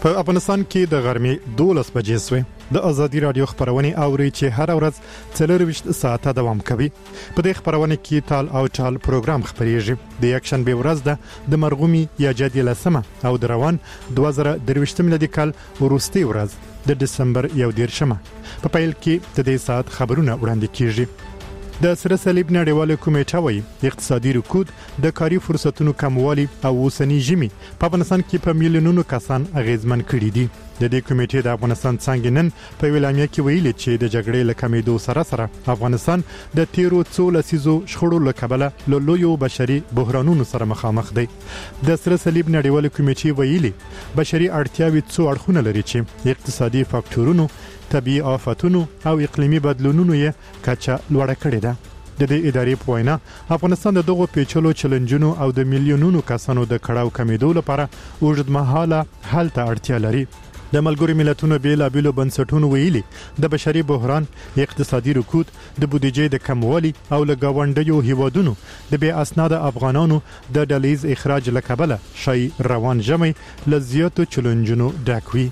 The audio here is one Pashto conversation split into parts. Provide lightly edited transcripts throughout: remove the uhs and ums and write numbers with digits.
په افغانستان کې د غرمې 12 بجې سوې د ازادي رادیو خبرونه اوري چې هر ورځ 24 ساعته دوام کوي. په دې خبرونه کې تال او چال پروګرام خبريږي. د یک شنبه ورځ د مرغومي یا جدي لسمه او د روان 2023 میلادي کال وروستي ورځ د دسمبر 1 په پیل کې د دې ساعت خبرونه وړاندې کیږي. د سره صلیب نړیواله کمیټه وايي اقتصادي رکود د کاري فرصتونو کموالي او اوسنی ژمي په افغانستان کې په میلیونونو کسان اغیزمن کړي دي. د دې کمیټې د افغانستان څنګه نن په ویلامیا کې ویلي چې د جګړې له کمیدو سره افغانستان د تیرو 13 لسیزو شخړو له کبله له لویو بشري بحرانونو سره مخامخ دی. د سره صلیب نړیواله کمیټې ویلي بشري اړتیاوې څو اړخونه لري چې اقتصادي فاکټورونو، طبيعي آفتونو او اقلیمي بدلونونو یې کچا لوړه کړې ده. د دې ادارې په وینا افغانستان د دغو پیچلو چیلنجونو او د میلیونونو کسانو د کړهو کمیدو لپاره اوږدمهاله حل ته اړتیا لري. د ملګرو ملتونو بیلابیلو بنسټونو ویلي د بشري بحران، اقتصادي رکود، د بودیجې د کموالي او له گاونډیو هیوادونو د بې اسناد افغانانو د ډلیز اخراج لکبله شای روان جمعي لزیاتو چیلنجونو ډاکوي.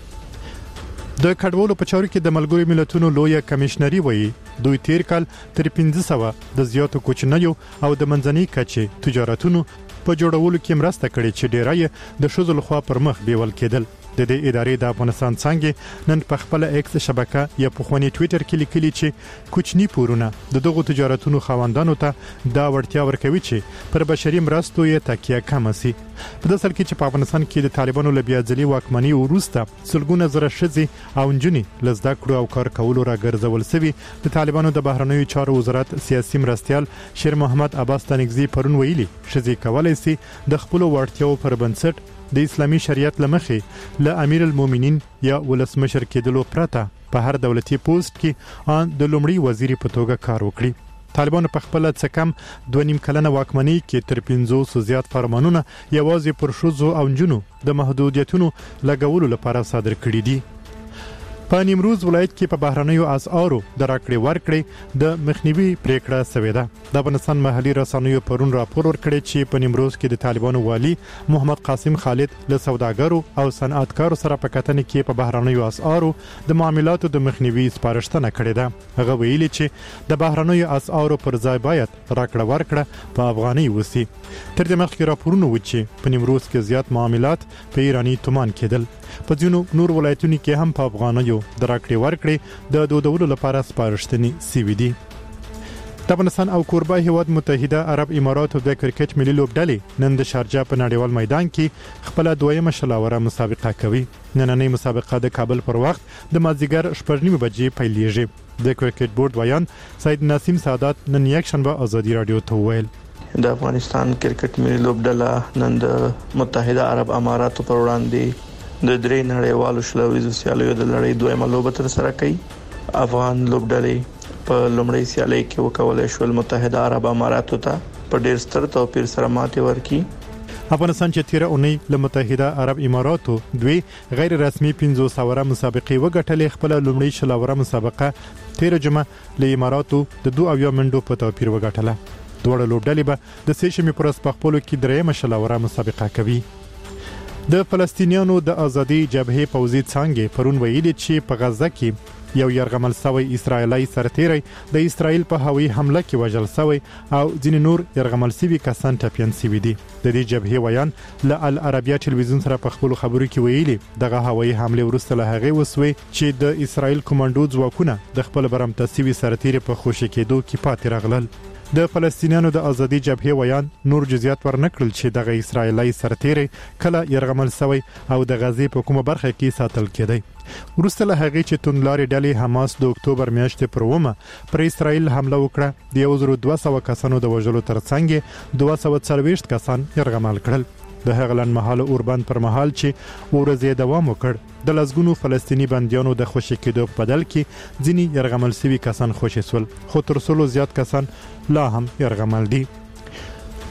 د کډوالو په چارو کې د ملګرو ملتونو لویه کمشنري وایي دوی تیر کال تر 1500 د زیاتو کوچنیو او د منځنۍ کچې تجارتونو په جوړولو کې مرسته کړې چې ډیرای د شذ لخوا پر مخ بیول کېدل. د دې ادارې د افغانستان څنګه نن په خپل ایکس شبکه یا په خونی ټوئیټر کې لیکلي چې کوچنی پورونه د دغو تجارتونو خواندانو ته دا ورتیا ورکوي چې پر بشري مرستو یې تکیه کم شي. په داسل کې چې په افغانستان کې د طالبانو له بیاځلي واکمنۍ وروسته سلګونه زره شذي او نجونې لزدا کړو او کار کولو را ګرځول شوی. د طالبانو د بهرنیو چارو وزارت سیاسي مرستيال شیر محمد عباس تنگزی پرون ویلي شذي کولای شي د خپل وړتیاو پر بنسټ د اسلامي شریعت لمخې له امیر المؤمنین یا ولسمشر کېدلو پرته په هر دولتي پوسټ کې ان د لومړي وزیر په توګه کار وکړي. طالبان په خپل څه کم 2.5 کلنه واکمنۍ کې تر 500 زیات فرمانونه یوازې پر شذو او نجونو د محدودیتونو لګولو لپاره صادر کړي دي. په نیمروز ولایت کې په بهرنیو اسعارو د راکړې ورکړې د مخنیوي پریکړه شوې ده. د افغانستان محلي رسنیو پرون راپور ورکړی چې په نیمروز کې د طالبانو والی محمد قاسم خالد له سوداګرو او صنعتکارو سره په کتنې کې په بهرنیو اسعارو د معاملاتو د مخنیوي سپارښتنه کړې ده. هغه ویلي چې د بهرنیو اسعارو پر ځای باید راکړه ورکړه په افغاني وسی. تر دې مخکې راپورونه و چې په نیمروز کې زیات معاملات په ایرانی تومان کېدل. په ځینو نور ولایتونو کې هم په افغانیو د راکړې ورکړې د دودولو لپاره سپارښتنې سوي دي. د افغانستان او کوربه هیواد متحده عرب اماراتو د کرکټ ملي لوبډلې نن د شارجه په نړیوال میدان کې خپل دویمه شلاوره مسابقه کوي. نننۍ مسابقه د کابل پر وخت د مازیګر 9:30 بجې پیلېږي. د کرکټ بورډ ویان سید نسیم سعادت نن یک شنبه ازادي رادیو ته ویل د افغانستان کرکټ ملي لوبډله نن د متحده عرب اماراتو پر وړاندې د درې نړیوالو شلویزو سیالیو د لړۍ دویمه لوبه تر سره کوي. افغان لوبډلې په لومړۍ سیالۍ کې وکولای شول متحده عرب اماراتو ته په ډېر ستر توپیر سره ماتې ورکړي. افغانستان چې تیر اونۍ له متحده عرب اماراتو دوی غیر رسمي 500 ساوره مسابقې وګټلې. خپل لومړۍ شلاوره مسابقه تیر جمعه له اماراتو د 2 منډو په توپیر وګټله. دوه لوبډلې به د سېشمې پر اسپخپلو کې درېمه شلاوره مسابقه کوي. د فلسطینیانو د ازادي جبهې پوځي څنګه پرون ویلي چې په غزه کې یو يرغمل شوی اسرایلی سرتیری د اسرایل په هوایي حمله کې وژل شوی او ځینې نور يرغمل شوی کسان ټپيان شوي دي. د دې جبهې ویان له العربیه ټلویزیون سره په خپل خبرو کې ویلي دغه هوایي حمله ورسته له هغه وسوي چې د اسرایل کمانډو ځواکونه د خپل برمته شوی سرتیری په خوشی کېدو کې پاتې راغلل. د فلسطینیانو د ازادي جبهې ویان نور جزئیات ورنکړل چې دغه اسرایلی سرتیری کله يرغمل شوی او د غزې په کومه برخه کې ساتل کېدی. ورسته له هغه چې توندلاري ډلې حماس د اکتوبر میاشتې پر 1 پر اسرایل حمله وکړه د 1200 کسانو د وژلو ترڅنګ 240 کسان يرغمل کړل. د هغه لنډمهاله اوربند پر مهال چې ورځې دوام وکړ د لزګونو فلسطینی بنديانو د خوشی کېدو په بدل کې ځینی يرغمل شوی کسان خوشی سول، خو تر څلو زیات کسان لا هم يرغمل دي.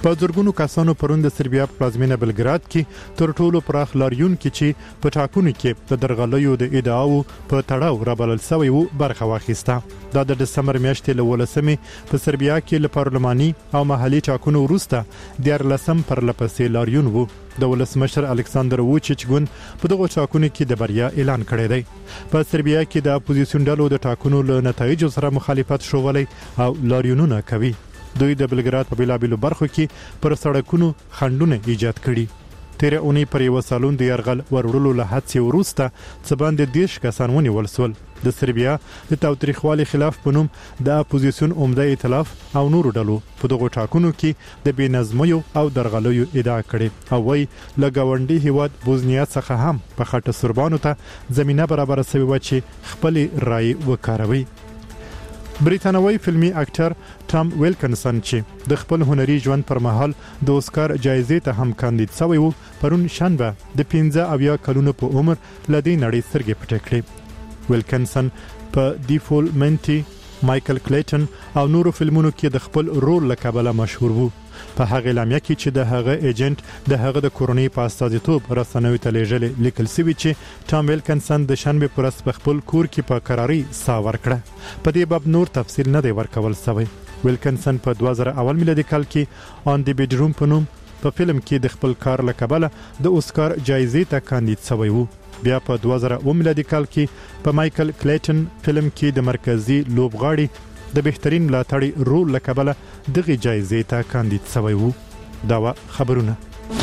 په زورګونو کسانو پروند سربیا په پلازمینه بلګراد کې تر ټولو پراخ لاریون کې چې په ټاکنو کې د درغلیو د ادعاو په تړاو رابلل شوی وو برخه واخیسته. دا د دسمبر میاشتې له 18مې په سربیا کې له پارلماني او محلي ټاکنو وروسته د 14 پر لپسې لاریون وو. د ولسمشر الکساندر ووچیچ ګوند په دغه ټاکنو کې د بریا اعلان کړی دی. په سربیا کې د اپوزیسیون ډلو د ټاکنو له نتایجو سره مخالفت شوولای او لاریونونه کوي. دوی د بلګراد په بیلابیلو برخو کې پر سړکونو خنډونه ایجاد کړي. تیر اونۍ پر یو سالون د يرغل ورولو له هڅې وروسته څه باندې 10 کسان ونیول شول. د سربیا د تاوتریخوالي خلاف په نوم د اپوزیسیون عمده ائتلاف او نورو ډلو په دغه ټاکنو کې د بېنظمیو او درغلیو ادعا کړې او وایي له ګاونډي هیواد بوزنیا څخه هم په خټه سربانو ته زمينه برابر شوی و چې خپل رائے وکاروي. بریټانوي فلمي اکټر ټام ویلکنسن چې د خپل هنري ژوند پر مهال د اوسکار جایزې ته هم کاندید شوی وو پرون شنبه د 15 کلونو په عمر لدی نړۍ سرګې پټې کړې. ویلکنسن په دی فول منټي، مايكل کلیټن او نورو فلمونو کې د خپل رول لکبله مشهور وو. په هغه اعلامیه کې چې د هغه ایجنټ د هغه د کورونی په استازیتوب رسنوي ته لیږل لیکل شوی چې ټام ویلکنسن د شنبه پر ورځ په خپل کور کې په قراري سا ورکړه. په دې باب نور تفصیل نه دی ورکول شوی. ویلکنسن په 2001 میلادي کال کې آن دی بیډروم په نوم په فلم کې د خپل کار لکبله د اوسکار جایزې ته کاندید شوی وو. بیا په 2000 میلادي کال کې په مايكل کلیټن فلم کې د مرکزی لوبغاړي د بهترین ملاتړي رول لکبله دغه جایزې ته کاندید شوی وو. دا خبرونه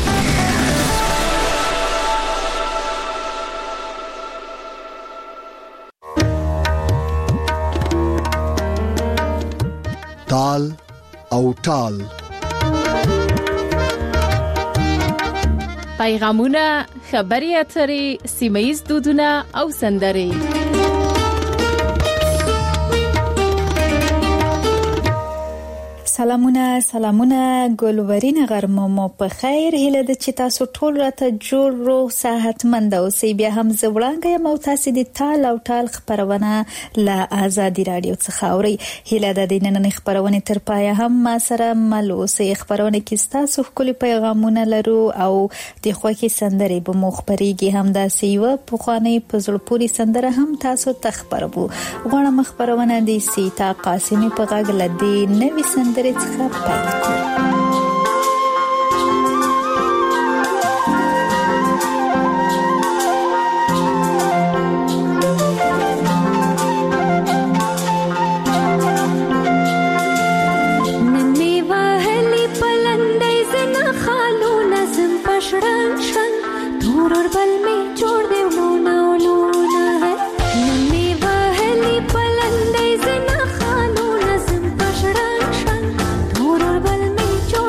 تال او ټال پیغامونه، خبري اترې، سیمایي دودونه او سندري. سلامونه ګلورین غرمه مو په خیر. هله د چې تاسو ټول راته جوړ روغ صحتمند اوسئ. بیا هم زوړانګه مو تاسو د تال او ټال خبرونه له آزادي رادیو څخه اوري. هله د دینن خبرونه تر پای هم ما سره مل اوسئ. خبرونه کې تاسو خپل پیغامونه لرو او د خوښي سندري به مخبريږي. هم د سیو په خواني په زړپوري سندره هم تاسو تخبربو. غواړم خبرونه د سیتا قاسمي په غږ لدی نوې سندري څخه پیل کړو. Chor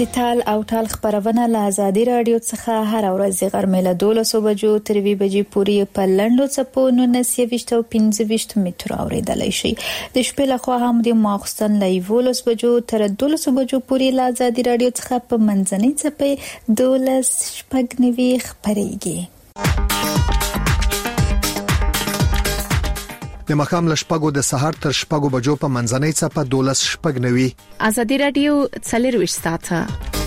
د تال او ټال خبرونه له آزادي رادیو څخه هر ورځ غرمه له 12 بجو تر 2 بجې پورې په لندو چپو 1925 متر اوریدلای شي. د شپې له خوا هم د ماخستن له 12 بجو تر 12 بجو پورې له آزادي رادیو څخه په منځنۍ چپې 12 شپږنوي خبريږي. د مخام لشپګو د سحر تر شپګو بجو په منځنۍ چپه 12 شپږنوي. آزادي رادیو 24 ساعته.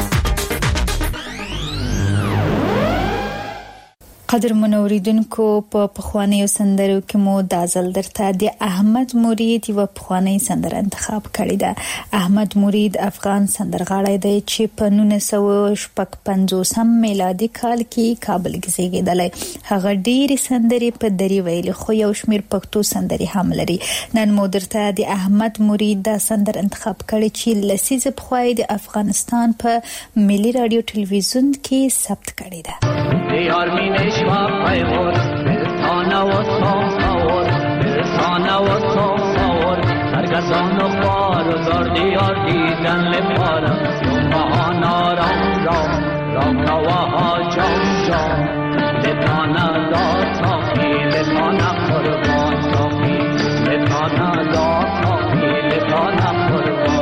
قدر منوریدونکو په پخوانیو سندرو کې مو د ازل درته د احمد مرید یو پخوانی سندر انتخاب کړی ده. احمد مرید افغان سندرغاړی دی چې په 1955 میلادي کال کې کابل کې زیږیدلی. هغه ډېری سندرې په دری ویلي خو یو شمیر پښتو سندرې هم لري. نن مو درته د احمد مرید د سندر انتخاب کړی چې لسیزه پخوای د افغانستان په ملي رادیو ټلویزیون کې ثبت کړی ده. دیار می نشوا پیور برسانه و ساور برسانه و ساور سرگردان و خوار و زار دیار دیدن لپارا یون بهانا رام رام رام نواها جام جام لطانا دا ساقی لطانا قربان ساقی لطانا دا ساقی لطانا قربان.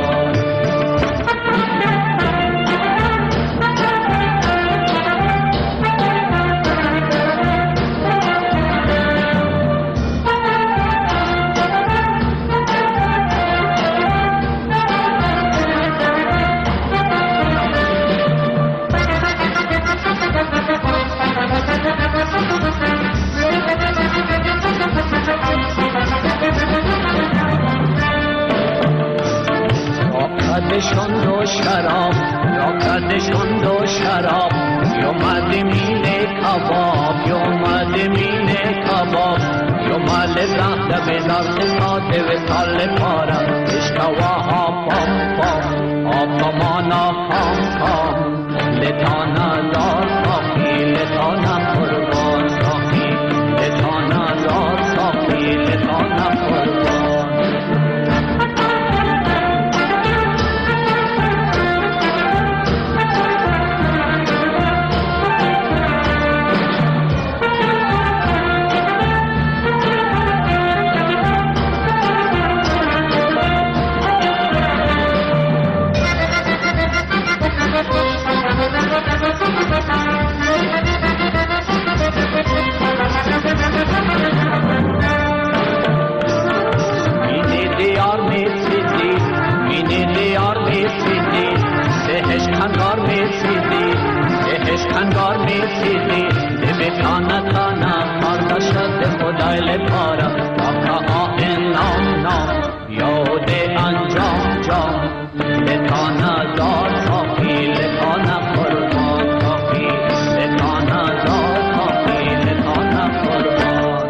کردشون دو شراب یا کردشون دو شراب یا مدمینه کباب یا مدمینه کباب یا مال زخت بیدار قصاد وصال پارا اشکواها پام پام آپامانا کام کام لطانا دار ساقی لطانا قربان ساقی لطانا دار ساقی لطانا قربان. خندار می سیدی دمی کانا کانا کارتا شد خدای لپارا آقا آهن نام نام یاد انجام جام لکانا دار ساقی لکانا قربان ساقی لکانا دار ساقی لکانا قربان.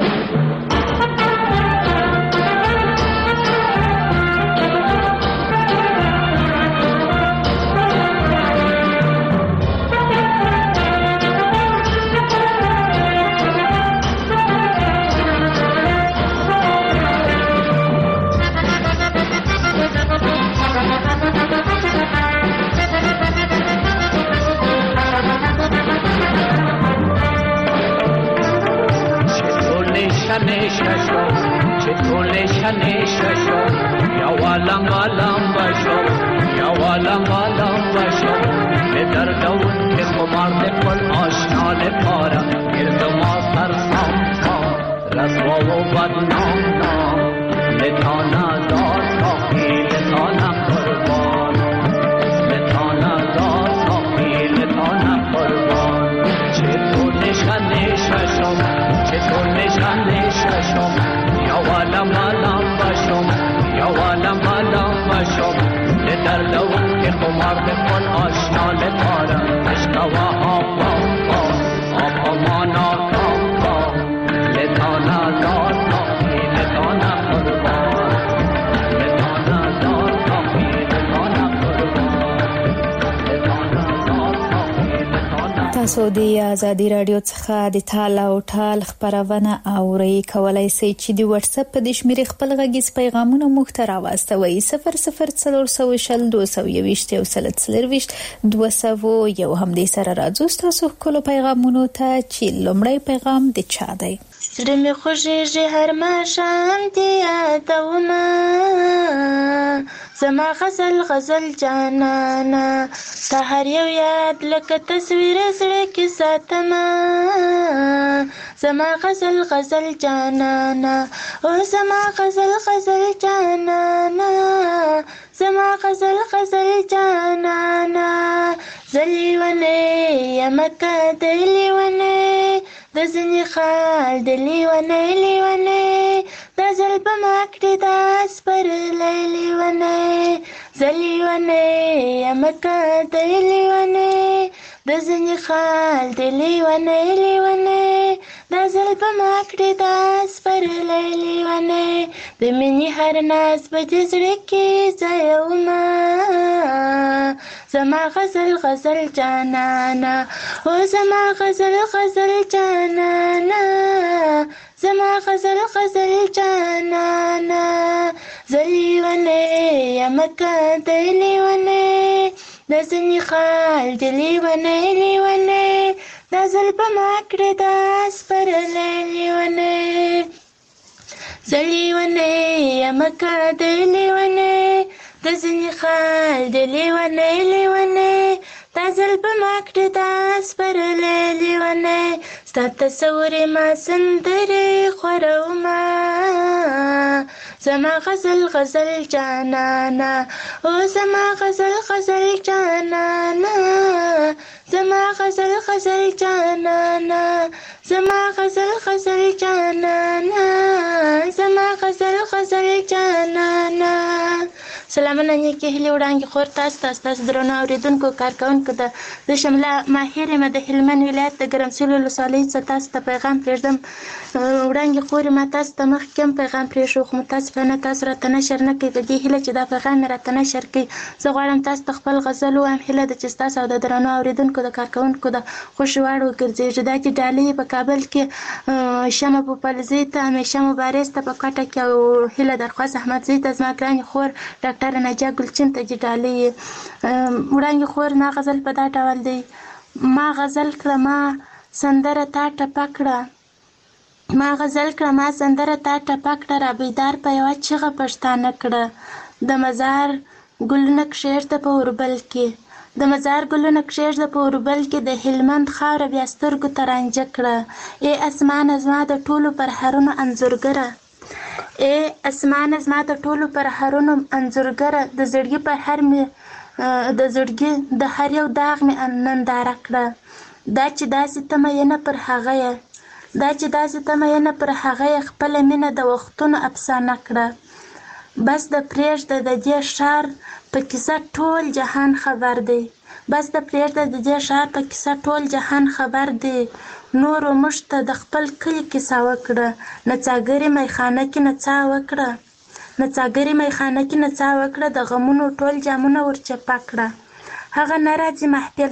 یا والم والم باشو یا والم والم باشو به دردون که خمار دکل آشنا لپارا گرد ما سر سام سام رسوا و بدنام نام لطانا دار ساقی لطانا قربان لطانا دار ساقی لطانا قربان. چطور نشن نششم چطور نشن نششم یا والم والم باشم یا والم والم باشم به دردون که خمار بکن آشنا لپارا اشکوا آقا آقا مانا کاقا لطانا دار ساقی لطانا قربان لطانا دار ساقی لطانا قربان لطانا دار ساقی لطانا. تاسو د آزادي رادیو څخه د تال او ټال خبرونه اورئ. کولای شئ چې د واتس اپ په شمیرې خپل غږیز پیغامونه موږ ته راوستوئ 00402222 یو هم دې سره راځو تاسو کولو پیغامونو ته چې لومړی پیغام د چا دی. زړه مې خوږېږي هر ماښام دې یادومه زما غزل جانانه تا هر یو یاد لکه تصویر زړه کې ساتمه زما غزل جانانه او زما غزل جانانه زما غزل جانانه زلیونه یمکه دلیونه د ځینې خال د لیونه دا زل په ما کړې دا سپرلی لیونه زلیونه یمکه د لیونه د ځینې خال د لیونه دا زل په ما کړې دا سپرلی لیونه د مینې هر ناز په دې زړه کې ځایومه زما غزل جانانه او زما غزل جانانه زما غزل جانانه زلیونه یمکه د لیونه د ځینې خال د لیونه دا زل په ما کړې دا سپرلی لیونه زلیونه یمکه د لیونه د ځینې خال د لیونه دا زل په ما کړې دا سپرلی لیونه ستا تصور ما سندرې خورومه زما غزل جانانه او زما غزل جانانه زما غزل جانانه زما غزل جانانه زما غزل جانانه سلامونه نیکې هیلې وړاندې خور تاسو درنو اورېدونکو کارکوونکو د شمله ماهر یم د هلمند ولایت د ګرمسیر ولسوالۍ څخه تاسو ته پیغام پرېږدم وړاندې خور ما تاسو ته مخکې هم پیغام پرېښود خو متاسفانه تاسو راته نشر نه کوئ په دې هیله چې دا پیغام مې راته نشر کړئ زه غواړم تاسو ته خپل غزل ووایم هیله ده چې ستاسو او د درنو اورېدونکو د کارکوونکو د خوښې وړ وګرځېږي دا چې ډالۍ په کابل کې شمه پوپلزۍ ته همیشه مبارز ته په کوټه کې او هیله درخواست احمدزۍ ته زما ګرانې خور ډاکټر نجا ګلچین ته چې ډالۍ وړاندې خور ما غزل په دا ډول دی ما غزل کړه ما سندره تا ټپه کړه ما غزل کړه ما سندره تا ټپه کړه را بیدار په یوه چیغه پښتانه کړه د مزار ګلونه کښېږده په اوربل کې د مزار ګلونه کښېږده په اوربل کې د هلمند خاوره بیا سترګو ته رانجه کړه ای اسمانه زما د ټولو پرهرونو انځورګره ای اسمانه زما د ټولو پرهرونو انځورګره د زړګي په هر مې د زړګي د هر یو داغ مې ننداره کړه دا چې داسې ته مینه پر هغه یې خپله مینه د وختونو افسانه کړه بس د پرېږده د دې ښار په کیسه ټول جهان خبر دی دی نورو موږ ته د خپل کلي کیسه وکړه نڅاګرې میخانه کې نڅا وکړه د غمونو ټول جامونه ورچپه کړه هغه نه راځي محفل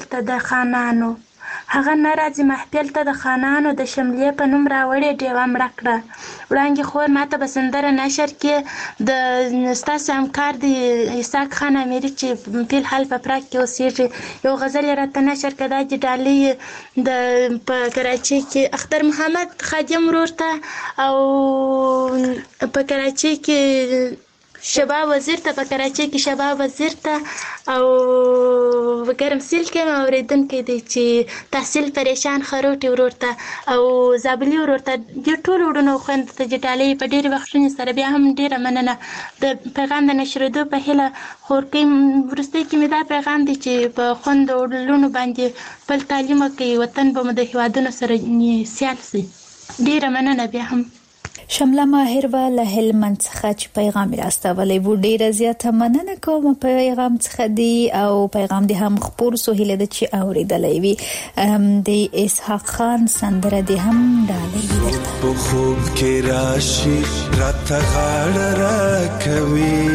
ته د خانانو د شملې په نوم راوړې ډیوه مړه کړه وړاندې خور ماته به سندره نشر کې د ستاسو همکار د اسحاق خان امیري چې فی الحال په پراګ کې اوسېږي یو غزل یې راته نشر کړه دا چې ډالۍ په کراچۍ کې اختر محمد خادم ورور ته او په کراچۍ کې شباب وزیر ته او ګرمسیر کې اوریدونکی دی چې تحصیل پریشان خروټي ورور ته او زابلي ورور ته د ټولو وروڼو خویندو ته چې ډالۍ په ډېرې بخښنې سره بیا هم ډېره مننه د پیغام د نشرېدو په هیله خورکۍ وروستۍ کې مې دا پیغام دی چې په خویندو لوڼو باندې خپل تعلیم وکړي وطن به مو د هېوادونو سره سیال شي ډېره مننه بیا هم شمله ماهر و له هلمند څخه چې پیغام راستولی و ډیره زیاته مننه کوم پیغام څخه دی او پیغام دی هم خپور سو هیله د چې اوریدلای وي د اسحاق خان سندره دی هم ډالۍ په خوب کې راشي راته غاړه راکوي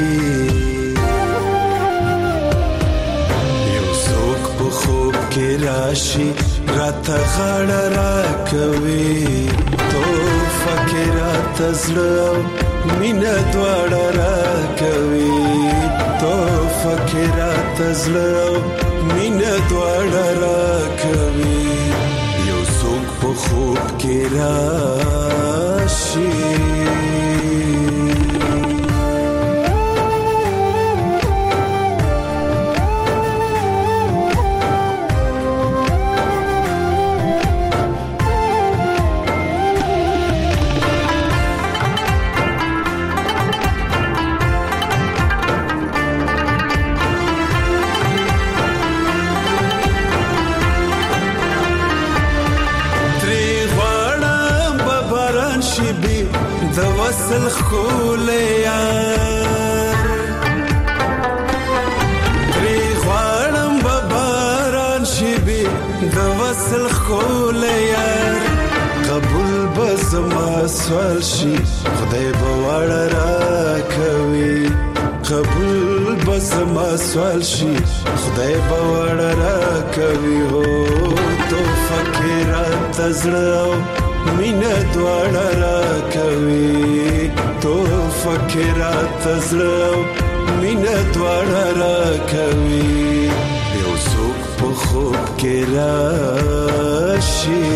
یو څوک په خوب کې راشي راته غاړه راکوي تو فکر راته زړه مینه دواړه راکوي تو فکر راته زړه مینه دواړه راکوي یو څوک په خوب کې راشي وصل خولې یار تری غواړم باران شي بي د وصل خولې یار قبول بزما سوال شي خدای به وړ راکوي قبول بزما سوال شي خدای به وړ راکوي هو تو فکرات زړه مینه دواړه راکوي تو فکرات زړه مینه دواړه راکوي یو څوک په خوب کې راشي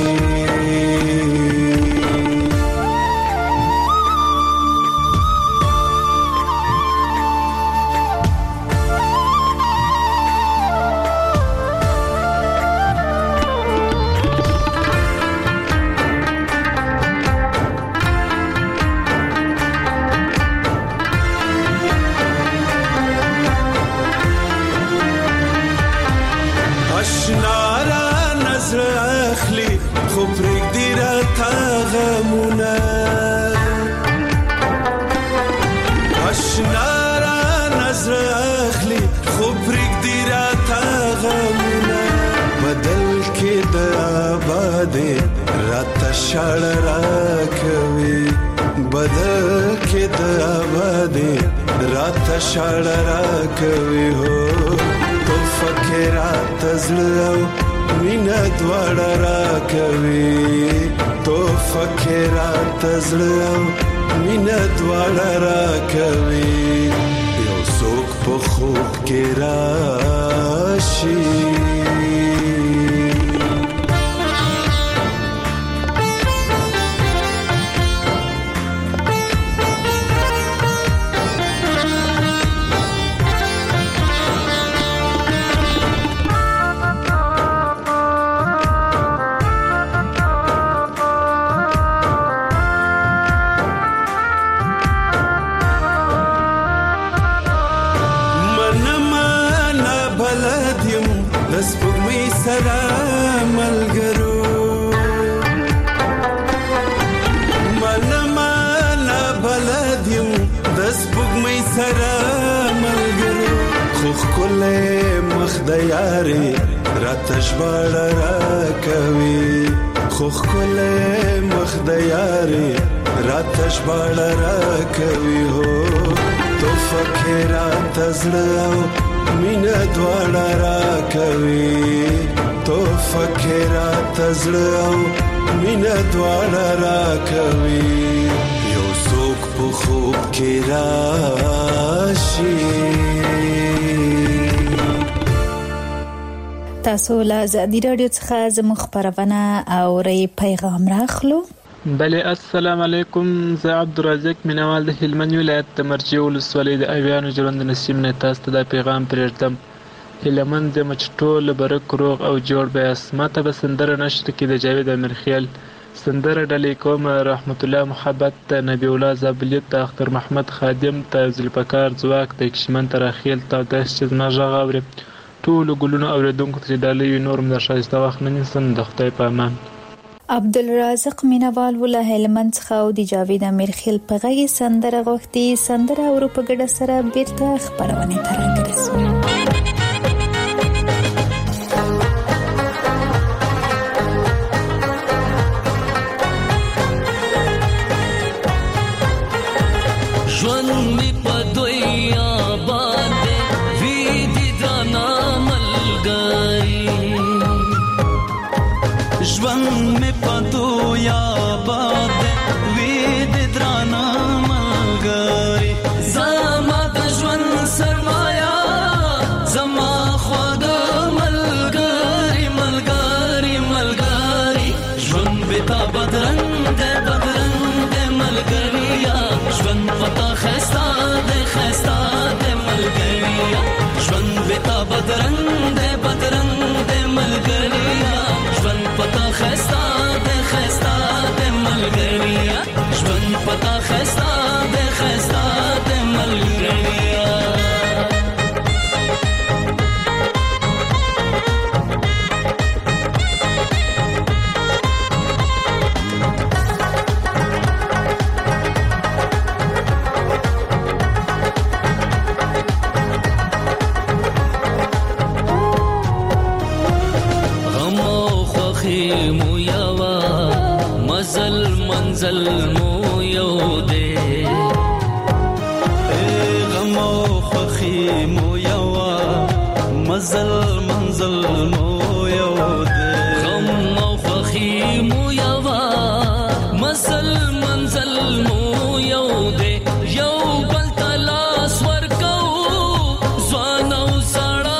شړ راکوي بدل کې د آبادي رات شړ راکوي هو تو فکرات زړه مینه دواړه راکوي تو فکرات زړه مینه دواړه راکوي یو څوک په خوب کې راشي یاري راتش بال راکوي خو خل مخ د یاري راتش بال راکوي هو تو فکرات زړه مینه دواړه راکوي تو فکرات زړه مینه دواړه راکوي یو څوک په خوب کې راشي تاسو له ازادي رادیو څخه زموږ خبرونه او ری پیغام راخلو. بله السلام علیکم، زه عبدالرزاق مینوال د هلمند ولایت د مرجې ولسوالۍ د اویانو ژوند نسیم نه تاسو ته دا پیغام پرېږدم. هیلهمند یم چې ټول برک روغ او جوړ بیاست. ماته به سندره نشته کې د جاوید امیرخیل سندره ډلې کوم رحمت الله محبت ته نبی الله زابلیت ته اختر محمد خادم ته ذوالفقار ځواک ته کشمن تراخیل ته داس چې زما غږ اوري ټول ګلونو اوریدونکو ته ډالۍ نورم د شایسته وخت نه نیسم د خدای په امان. عبدالرزاق مینوال ولا هلمند څخه او د جاوید امیرخیل په غږی سندره غوښتي سندره او په ګډه سره بیرته خبرونه ترانګرسو. ژوند می په دویا باندې وی دي دانا ملګری پتا خستا دے ملګریا ژوند بتا بدرنګ دے ملګریا ژوند پتا خستا دے ملګریا ژوند پتا خستا دے ملګریا منزل مو یو دے غم او خوخی مو یو منزل مو یو دے غم او خوخی مو یو منزل مو یو دے یو بل تلاس ورکو ځوان او سړا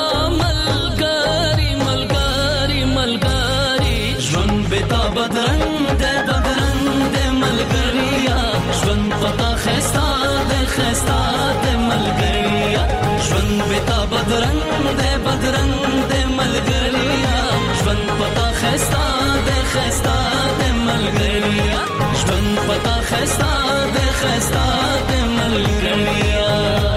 ملګری ژوند بتا بدرنګ دے ملګریا ژوند پتا خستا دے ملګریا ژوند بتا بدرنګ دے ملګریا ژوند پتا خستا دے ملګریا ژوند پتا خستا دے ملګریا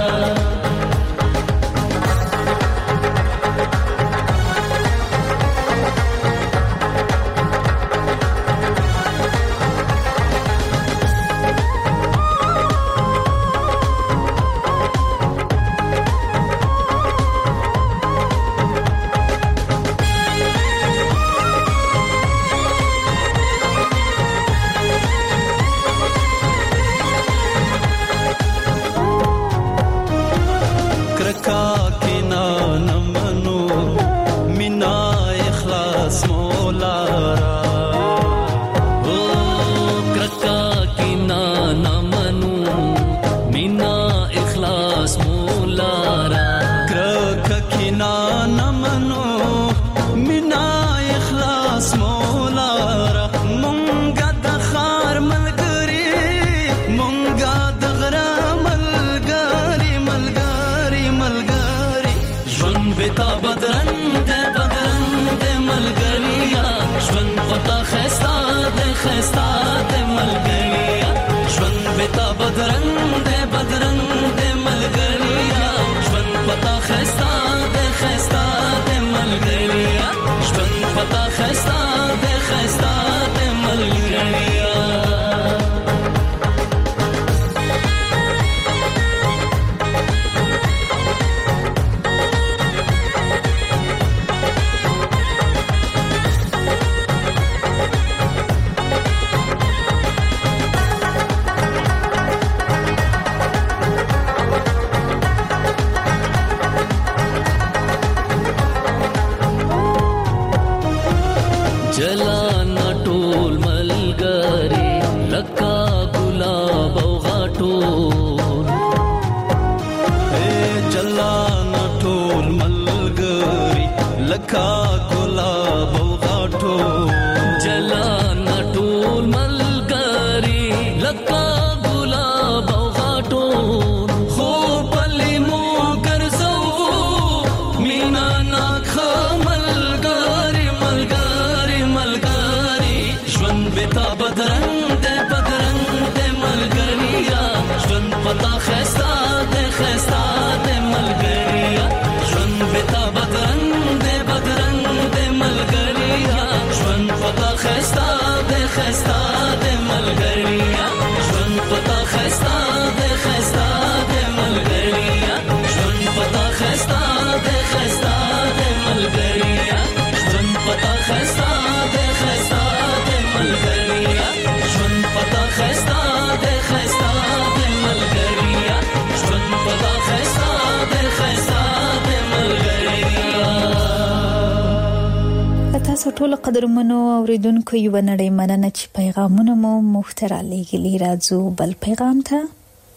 تاسو ټول قدرمنو اوریدونکو یو نړۍ مننه چې پیغامونه مو محترم لګیلی راځو بل پیغام ته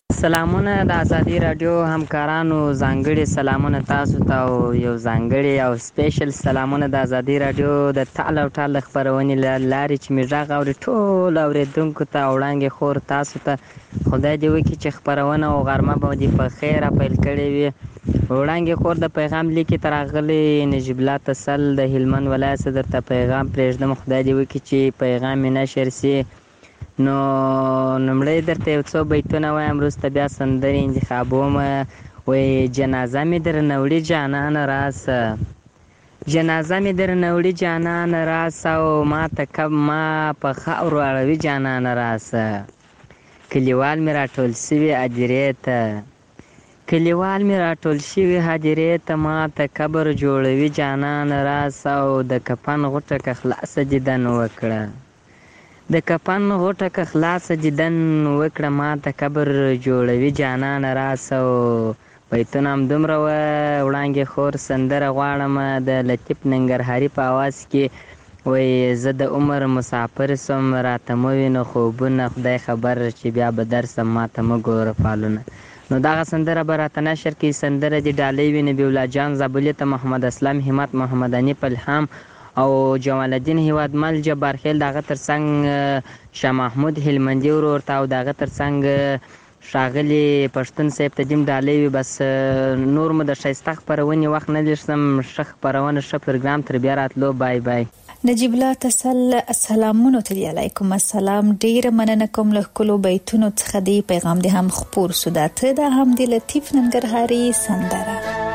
سلامونه د ازادي رادیو همکارانو، ځانګړي سلامونه تاسو ته او یو ځانګړي او سپیشل سلامونه د ازادي رادیو د تعال او ټال خبرونې لارې چې می غږ اوري ټول اوریدونکو ته وړاندې خور تاسو ته خدای دې وکړي چې خبرونه او غرمه به دې په خیر پیل کړي وي. وړاندې خور د پیغام لیکي ترغلي نجیب الله تسل د هلمند ولایت درته پیغام پرېږدم. خدای دې وکړي چې پیغام مې نشر سي. نو نمړی درته یو څو بیتونه وایم، وروسته بیا سندرې انتخابوم. وایي جنازه مې درنه وړي جانان راسه، جنازه مې درنه وړي جانان راسه، او ما په خاورو اړوي جانان راسه. کلیوال مې راټول سوي هدیرې ته، کلیوال مې راټول شوي هدیرې ته، ما ته قبر جوړوي جانان راسه، او د کفن غوټه که خلاصه دیدن وکړه، د کفن غوټه که خلاصه دیدن وکړه، ما ته قبر جوړوي جانان راسه. او بیتونه همدومره وه. وړانګې خور سندره غواړم د لطیف ننګرهاري په اواز کې. وایي زه د عمر مسافر سم، راته مه وینه خوبونه، خدای خبر چې بیا به درسم، ما ته مه ګوره فالونه. نو دغه سندره به راته نشر کړي. سندره دې ډالۍ وي نبي الله جان زابلي ته، محمد اسلام همت، محمد انیف الهام او جمال الدین هیوادمل جبار خیل، دغه ترڅنګ شاه محمود هلمندي ورور ته، او دغه ترڅنګ ښاغلي پښتون صاحب ته دیم ډالۍ وي. بس نور مو د ښایسته خپرونې وخت نه لیږم. ښه خپرونه، ښه پروګرام، تر بیا راتلو. بای بای. نجیب الله تسل السلامونه ته علیکم السلام. ډیر مننه کوم له کلو بیتونو څخه دی پیغام دې هم خپور سوداته ده هم د لطیف ننګرهاري سندره.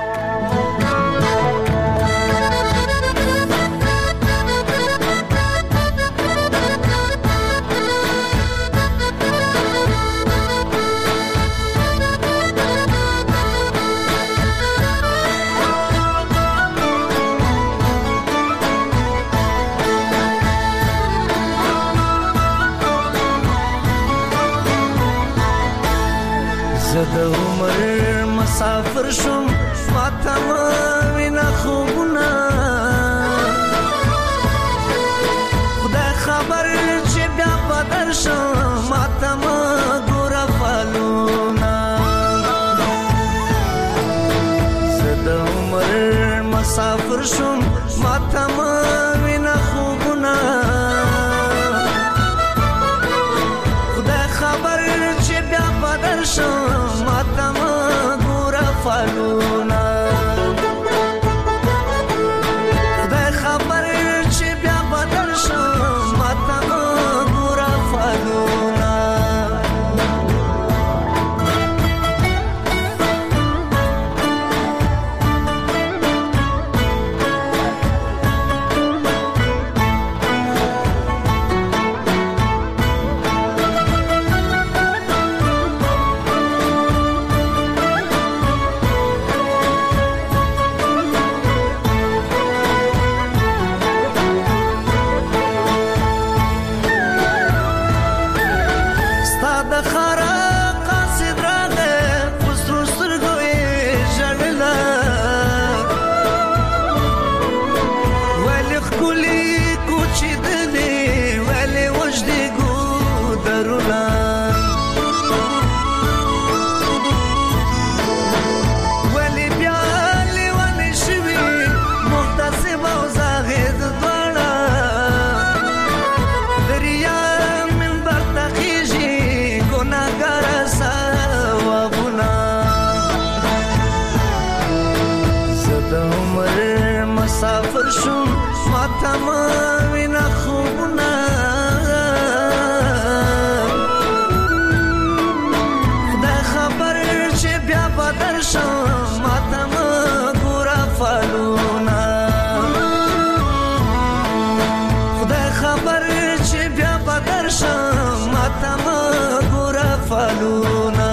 د عمر مسافر شم، ماته ما وینا خوبونه، خدای خبر چې بیا بدل شم، ماته ما ګوره فالونه. زه د عمر مسافر شم، ماته ما وینا خوبونه، خدای خبر چې بیا بدل شم، ماته ما ګوره فالونه. خدای خبر چې بیا بدل شم، ماته ما ګوره فالونه. مسافر شم، ماته ما وینا خوبونه، خدای خبر چې بیا بدل شم، ماته ما ګوره فالونه. خدای خبر چې بیا بدل شم، ماته ما ګوره فالونه.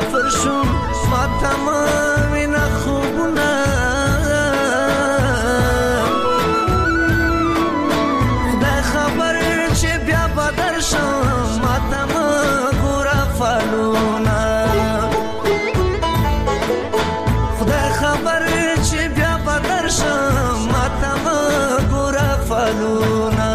مسافر شوم ماته وینا خوبونه خدای خبر چې بیا بدر شم ماته ګوره فالونه خدای خبر چې بیا بدر شم ماته ګوره فالونه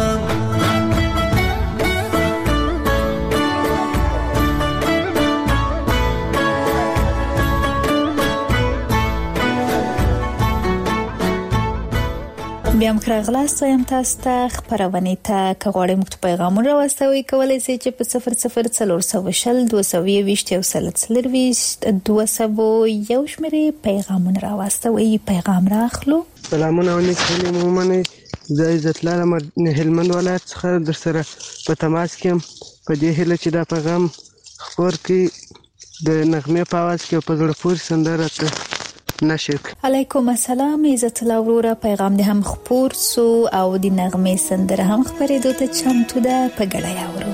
بیا هم راغلاست وایم تاسو ته خبرونه ته کغوړې مکتوب پیغامونه راوستوي کولای شئ چې په 004220 شمیرې پیغامونه راوستوي پیغام راخلو. سلامونه علیکم مومنه د عزت لاره هلمند ولایت څخه در سره په تماس کې په دې هیله چې دا پیغام خبر کی د نغمه په आवाज کې په زړه پورې سندره ته نشک. علیکم السلام عزت الله وروره پیغام دې هم خبر سو او د نغمه سندره هم خبرې دوته چمتو ده په ګړی اورو.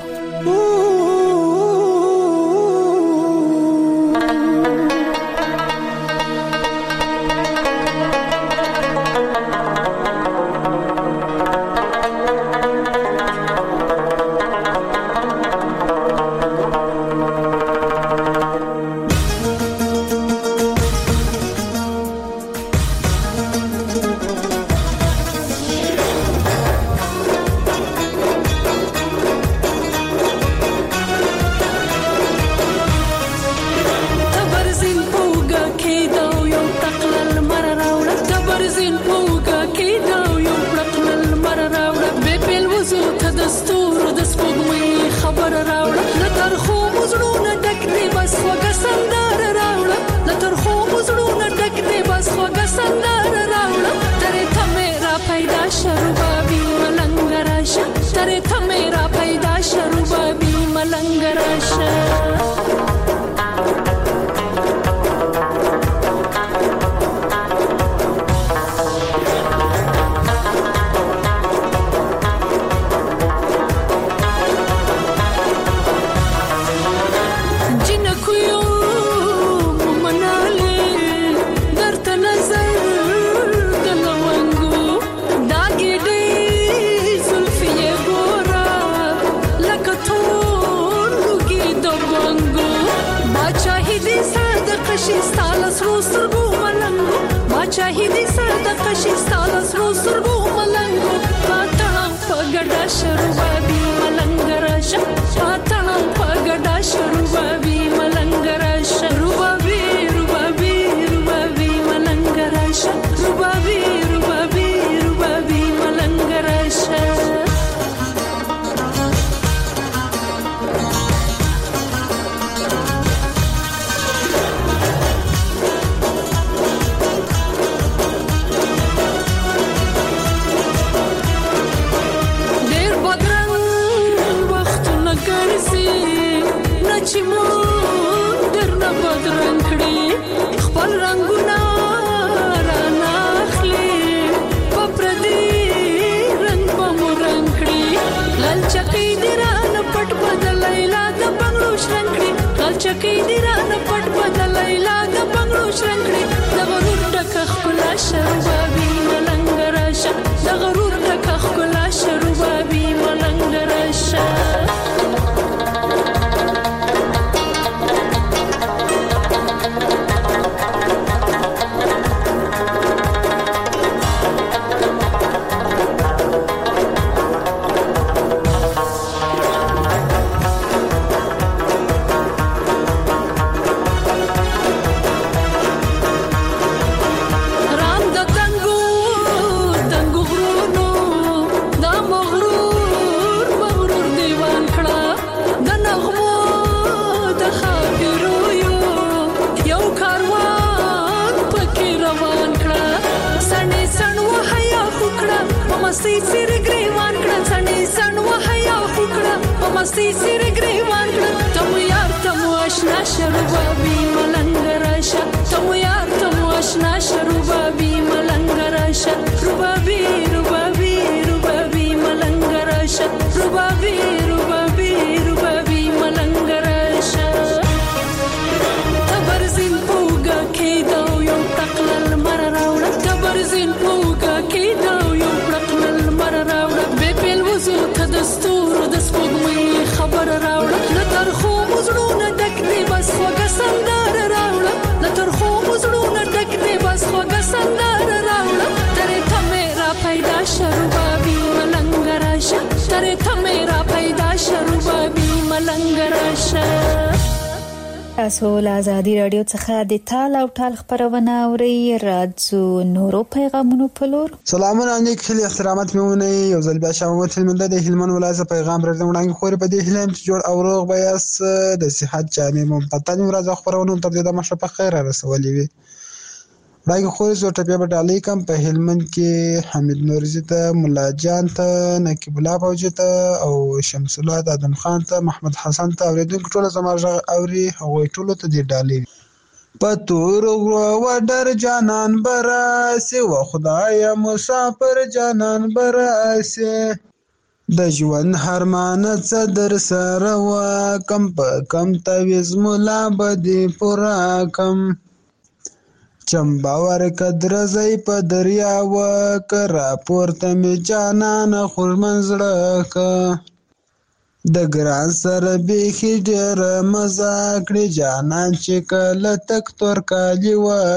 تاسو له ازادي رادیو څخه د تال او ټال خبرونه اورئ. راځو نورو پیغامونو په لور. سلامونه علیکم، خیلی احترامات میمونه. یو ځل بیا شامت هلمند د هلمند ولایت پیغام راځم وړاندې خوري په دې هلم چې جوړ او روغ بیاس د صحت جامع ممتاز ورځ خبرونه تر دې د مشه په خیر رسولې وي. راګه خوري زو ټپه په ډالۍ کم په هلمند کې حمید نورزی ته، مولا جان ته، نقیب الله فوجي ته او شمس الله ادم خان ته، محمد حسن ته اوریدونکو ټول زموږ اوري هغه ټول ته دی ډالۍ. پتور و در جانان براسه و خدای مسافر جانان براسه د ژوند هرمان څه در سره وا کم په کم تویز مولا بدی پورا کم چمباور قدر زئی په دریا و کرا پورته می جانان خور منزړه ک د ګران سره بیخي ډیر مزه کړی جانان چې کله تک تور کالی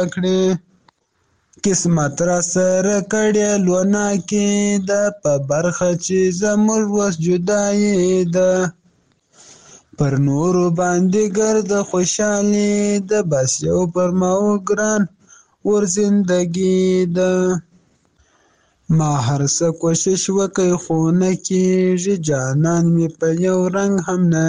وکړي قسمت را سره کړی لونه کې د په برخه چې زموږ وس جدایي ده پر نورو باندې ګرد خوشحالي د بس یو پر ماو ګران ور زندگی ده ما هر څه کوشش وکړ خو نه کېږي جانان مې په یو رنګ هم نه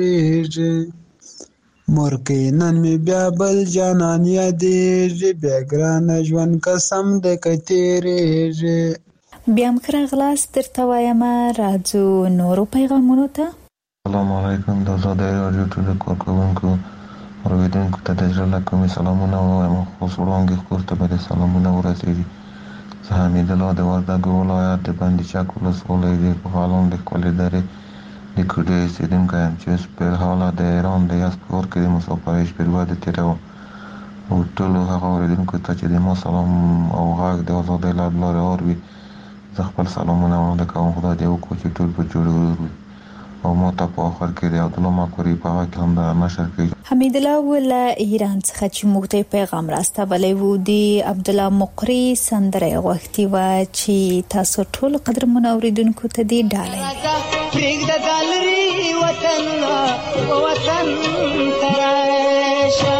یریږي مورکې نن مې بیا بل جانان یادېږي بیا ګرانه ژوند قسم ده که تېرېږي. بیا هم ښه راغلاست درته وایم. راځو نورو پیغامونو ته. السلام علیکم د ازادۍ راډیو ټولو کارکوونکو اوریدونکو ته د زړه له کومې سلامونه وایم. خصوص وړاندې خور ته به د سلامونه ورسېږي. زه حمید الله د وردګو ولایت د بندي چک ولسوالۍ د کوهالان د ښکلې درې د کوډۍ اوسېدونکی یم چې اوس په حاله د ایران د یزد په ښار کې د مسافرۍ شپې ورځې تېروم. او ټولو هغه اوریدونکو ته چې د ما سلام او غږ د ازادۍ له لارې اوري زه خپل سلامونه وړاندې کوم. خدای دې وکړي چې ټول په جوړ وي او ما ته په آخر کې د عبدالله مکوري په هغه کې هم د نشر کې حمید الله له ایران څخه چې موږ ته پیغام راستولی و د عبدالله مقری سندره غوښتي وه چې تاسو ټول قدرمنو اوریدونکو ته دې ډالۍ پرېږده ګالري وطن وطن ته راشه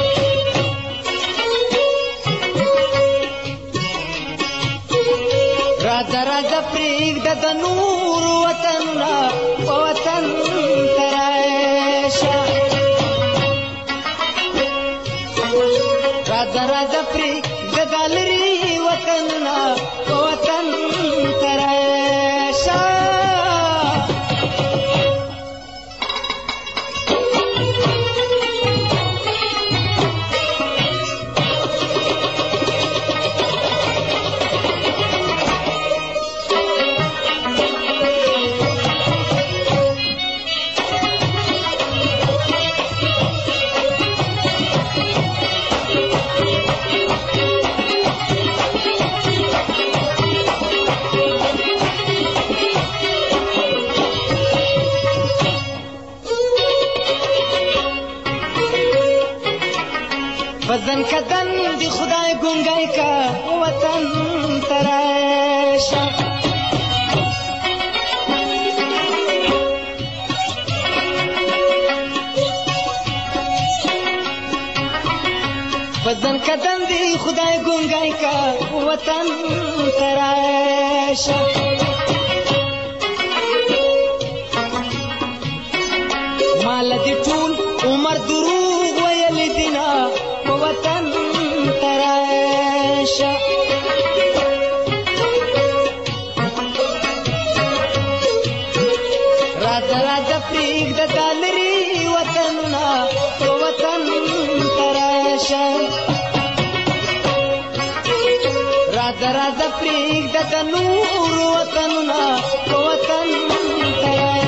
راځه راځه پرېږده د نور وطنونه په وطن ته راشه راځه راځه پرېږده ګالري وطنونه په وطن ته راشه وطن کدن دی خدای ګونګای کا وطن تراشه وطن کدن دی خدای ګونګای کا وطن تراشه مال دی ټول عمر دروغ ویل دینا وطن تراشه راځه راځه پرېږده ګالري وطنونه وطن تراشه راځه راځه پرېږده د نور وطنونه وطن تراشه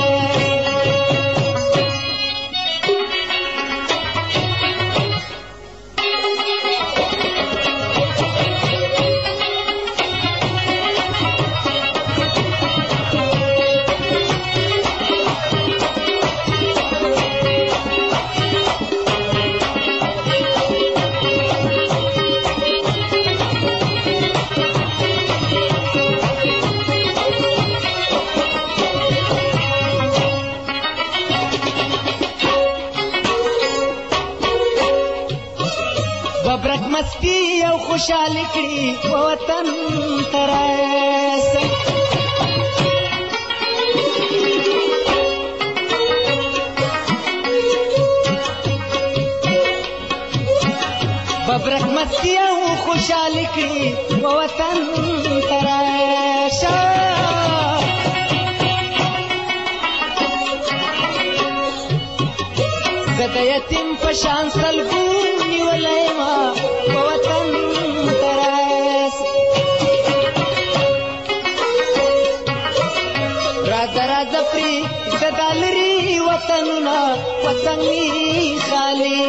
ببرک مستی او خوشحالي کړي وطن تراسه ببرک مستی او خوشحالي کړي وطن تراشه زه د یتیم په شان سلګو نیولی ما وطن تراشه راځه راځه پرېږده دا لرې وطنونه وطن مې خالي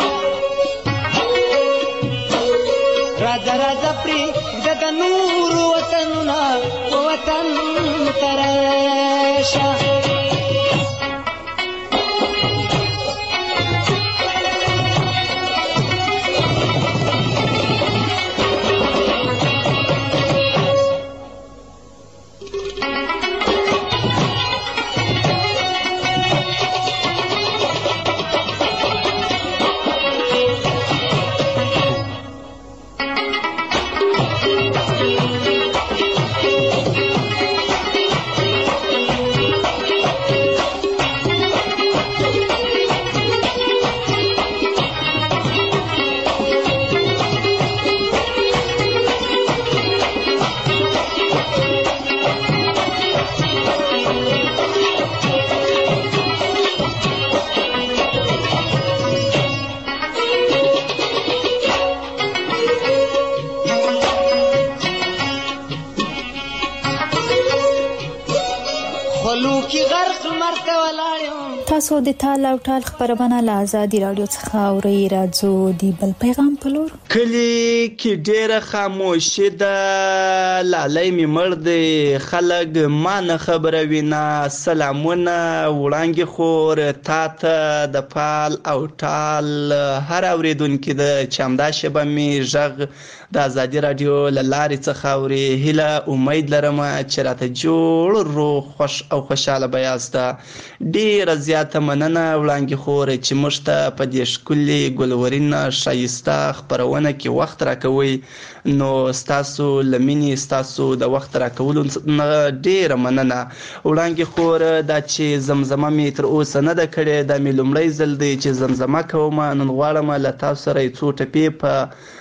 راځه راځه پرېږده د نورو وطنونه وطن تراشه تاسو د تال او ټال خبرونه له آزادي رادیو څخه اورئ. راځو د بل پیغام په لور. کلی کې ډېره خاموشي ده، لالی مې مړ دی، خلک ما نه خبروي نه. سلامونه وړانګې خور تا ته د پال او ټال هر اورېدونکي ده چې همدا شیبه مې غږ د آزادي رادیو له لارې څخه اوري. هیله امید لرم چې راته جوړ روغ خوش او خوشحاله به یاست. ډېره زیاته مننه وړانګې خور چې موږ ته په دې ښکلې ګلورینه ښایسته خپرونه کې وخت راکوئ. نو ستاسو له مینې ستاسو د وخت راکولو نه ډېره مننه. وړانګې خور دا چې زمزمه مې تر اوسه نه ده کړې، دا مې لومړی ځل دی چې زمزمه کوم. نن غواړم له تاسو سره یې څو ټپې په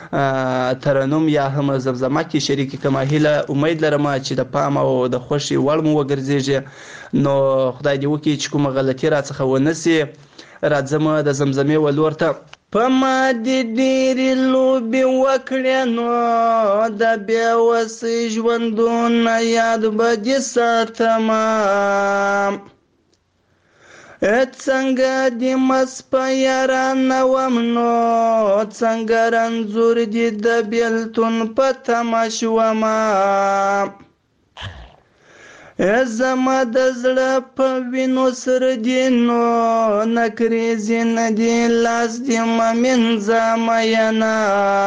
ترنم یا هم زمزمه کې شریکې کړم. هیله امید لرم چې د پام او د خوښې وړ مو وګرځېږي. نو خدای دې وکړي چې کومه غلطي راڅخه ونه سي. راځم د زمزمې ولور ته. په ما دې ډېرې لوبې وکړې نو د بې وسۍ ژوندونه یاد به دې ساتمه. څنګه دې مس په یارانه وم نو څنګه رنځور دې د بېلتون په تمه شومه. زما د زړه په وینو سره دې نو نکریزې نه دې لاس دې مه مینځه مینه.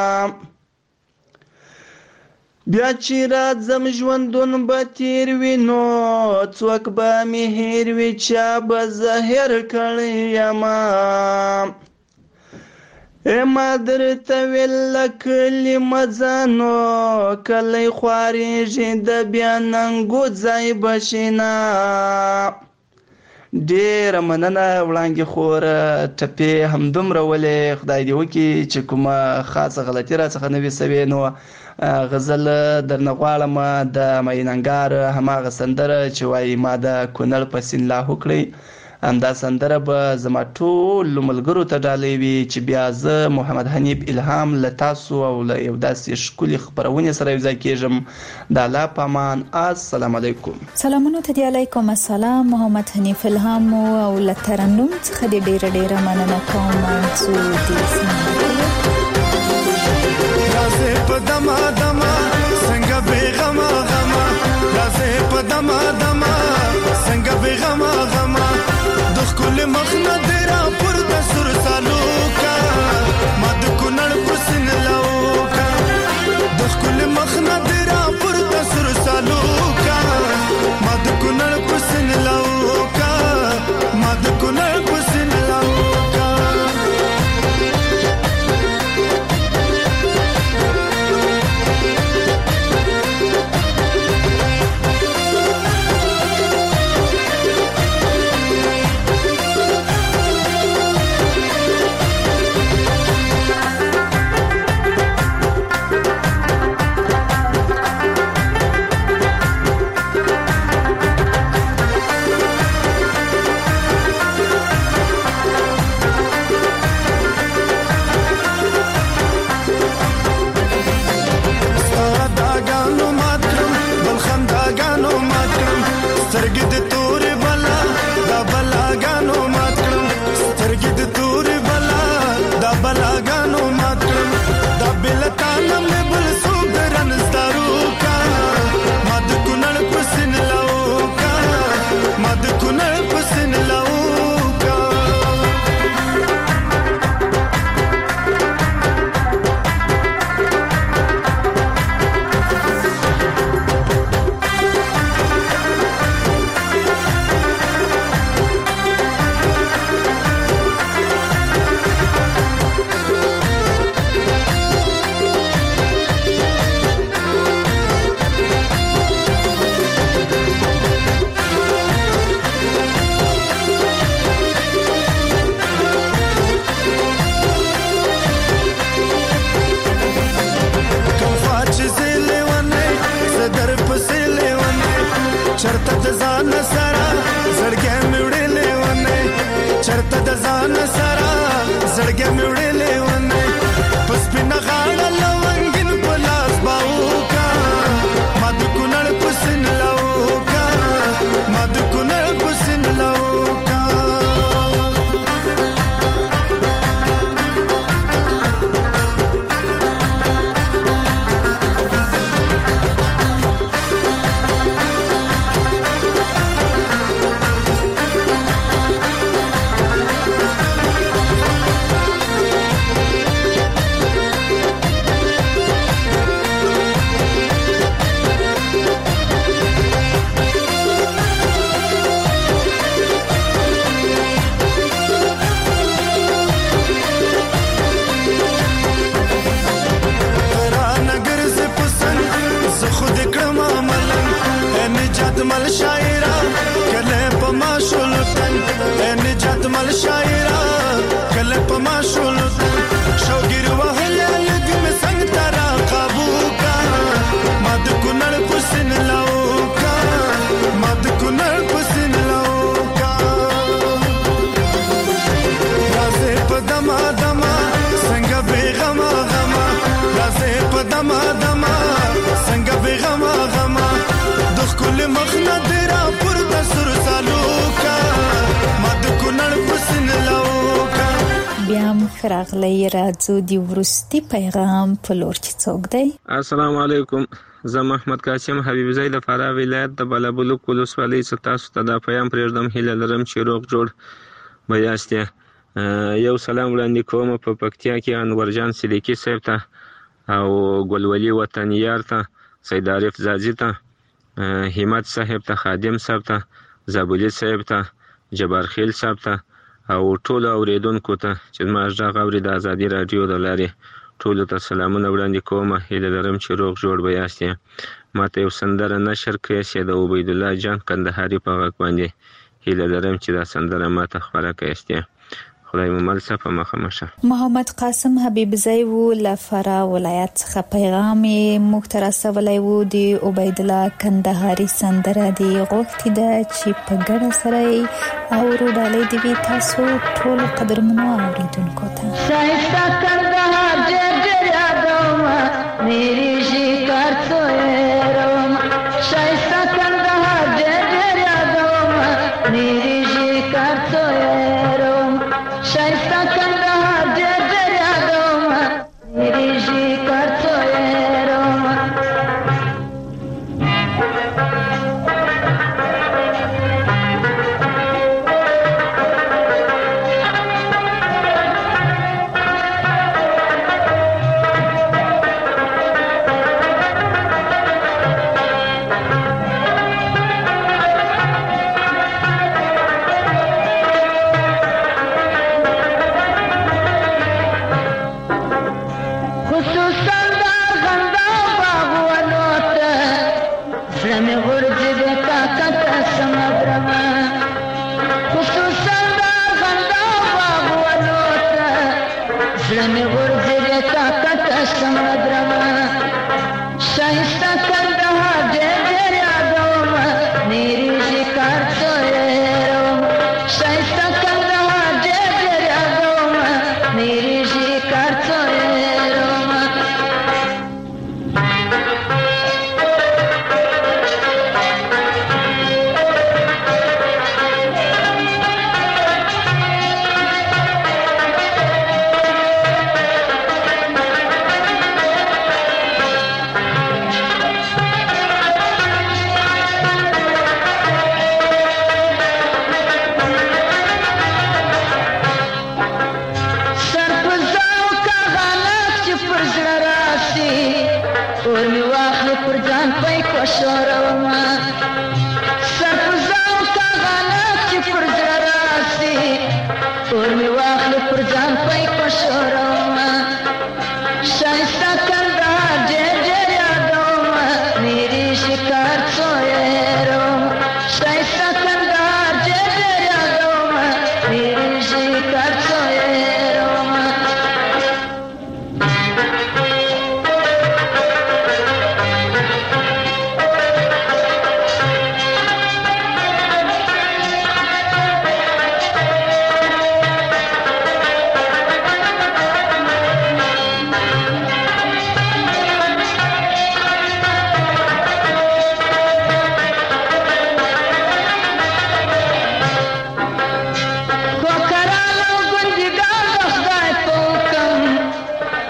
بیا چې راځم ژوندون به تیر وي نو څوک به مې هیر وي چا به زه هیر کړی یمه. ما درته ویل له کلي مه ځه نو کلی خوارېږي د بیا ننګو ځای به شینه. ډېره مننه وړانګې خور، ټپې همدومره ولې. خدای دې وکړي چې کومه خاصه غلطي راڅخه نه وي سوې. نو غزل درنه غواړم د میننګار هماغه سندره چې وایي ما د کونړ په سیند لاهو کړی. همدا سندره به زما ټولو ملګرو ته ډالۍ وي چې بیا زه محمد حنیف الهام له تاسو او له یو داسې ښکلې خپرونې سره یوځای کېږم. د الله په امان. السلام علیکم. سلامونه ته دې علیکم السلام. محمد حنیف الهام او له ترنم څخه دې ډېره مننه کوم. څو دې رازه په دما دما څنګه بیغما غما، رازه په دما دما څنګه بیغما غما. د خپل مخ نه درا پر د سر سالو کا ما د کونړ پسن لاو کا. د خپل مخ نه درا پر د سر سالو کا ما د کونړ پسن لاو کا ما د کونړ پسن لاو کا. ځان سره زړګې مې وړلې ونه چرته د ځان سره زړګې مې وړلې ونه پس پنه غاړه لونګین په لاس باوکا ما د کونړ پسن لاوکا ما د کونړ پسن لاوکا مل شاعرا کله پما شولتن نجات مل شاعرا کله پما شولتن شوګر وهله لګم څنګه ترا قابو کا مد کونړ پسن لاو کا مد کونړ پسن لاو کا رازه پدما دما څنګه بیغما غما رازه پدما دما څنګه بیغما غما کل مخنا تیرا پر دسر سالوکا مد کونړ پسن لاوکا بیا خراغلی راځو دی ورستی پیغام په لور چې څوک دی. السلام علیکم، زه محمد قاسم حبیب زید فراه ولایت د بلبلوک ولسوالۍ څخه تاسو ته دا پیغام پرېږدم. هیله لرم چې روغ جوړ به یاست. یو سلام وړاندې کوم په پکتیا کې انورجان صدیقي صاحب ته او ګلولي وطنیار ته، سید عارف زازي ته، همت صاحب ته، خادم صاحب ته، زابلی صاحب ته، جبار خیل صاحب ته او ټول اوریدونکو ته چې ما ژغ اوري د ازادي رادیو د لارې ټول ته سلامونه وړاندې کوم. هیله لرم چې روغ جوړ به یاست. ماته یو سندره نشر کړئ چې د عبید الله جان کندهاري په غږ باندې. هیله لرم چې دا سندره ماته خبره کړئ. خدای مو مل صفه مخمشه. محمد قاسم حبیب زئی و لفرا ولایت څخه پیغام مختر سوالای و دی عبید الله کندهاري سندره دی غوښتي د چې په ګډه سره او روډالې دی تاسو ټول قدرمنو اوریدونکو ته. شایسته کندهار جر یادوما میری شکار څوېروم شایسته کندهار جر یادوما میری شکار څوېروم شایسته کندهار جر یادوما میری شکار څوېروم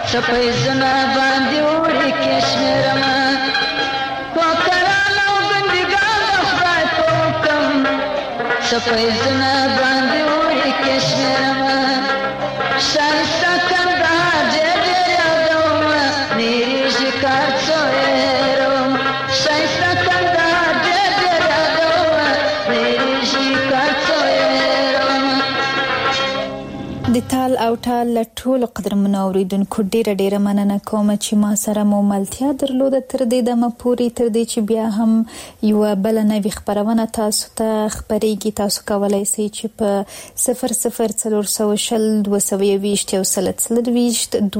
سپیزنا باندې وړي کشمیرما پکړانو ګندګان خدای پوکم سپیزنا باندې وړي کشمیرما شایسته کندهار دې یادوم نیری شکار څوېروم شایسته کندهار دې یادوم نیری شکار څوېروم. د تال او ټال له ټولو قدرمنو اوریدونکو ډیره مننه کوم چې ما سره مو ملتیا درلوده تر دې دمه پورې تر دې چې بیا هم یو بل نوې خبرونه تاسو ته خبرېږي. تاسو کولای شئ چې په 00402020